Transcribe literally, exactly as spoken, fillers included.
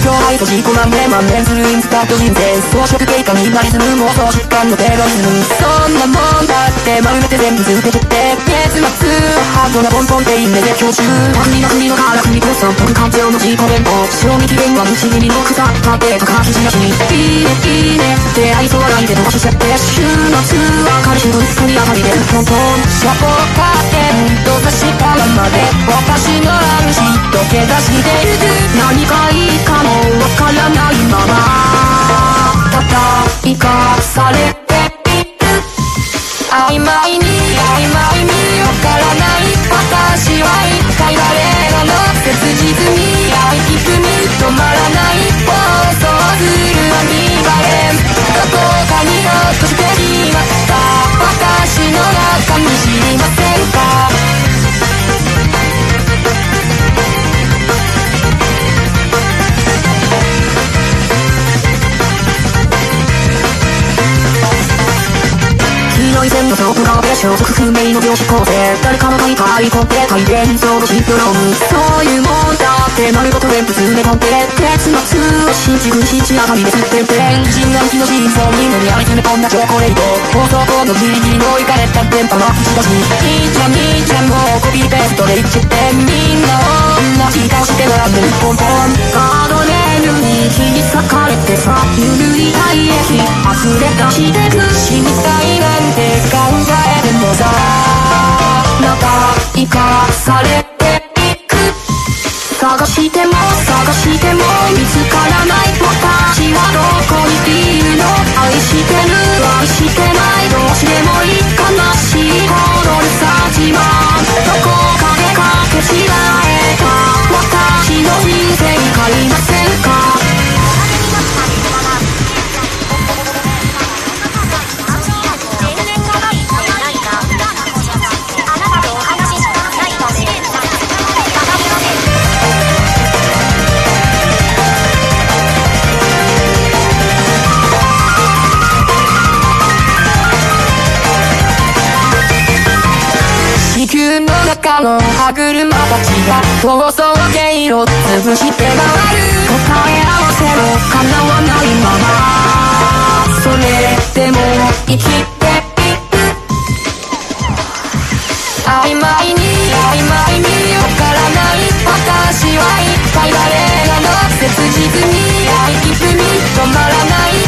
境愛と自己満面満面するインスタント人生装飾経過になりずむ妄想疾患のテロリズムそんなもんだって丸めて全部捨てちゃって月末ハードなポンポンっていいね絶叫中国の国のから国こそ僕感情の自己弁当賞味期限は虫耳の草かけた書きしなしいいねいいね出会いそうないで飛ばしちゃって週末は彼氏と一緒に上がりでトントンシャポカーテン閉ざしたままで私のある日溶け出してゆく何かいいかもわからないままただ生かされている曖昧に曖昧にわからない私は一体誰なの切実に愛きくに止まらない暴走するアニバレンどこかに落としてしまった私の中に知りませんか黄色い線の外側で消息不明の病死構成誰かの書いたアイコンで回転上のシンプロムそういうもんだって丸ごと全部詰め込んで結末を信じくしち上がりですって天人暗記の真相に目にあり詰め込んだチョコレート放送後のギリギリのいかれた電波の口出しいいちゃんいいちゃんもうコピーペーストで言っちゃってみんな同じ顔して並んでるポンポンカードレールに引き裂かれてさゆるい体液溢れ出してく死にたいなんて考えてもさまた生かされていく探しても探しても見つからない私はどこにいるの愛してる愛してないどうしてもいい悲しいほどにさ自慢どこかでかけ違えた私の人生変えませんか地球の中の歯車たちが逃走経路潰して回る答え合わせも叶わないままそれでも生きていく曖昧に曖昧にわからない私は一体誰なの切実に愛きずに止まらない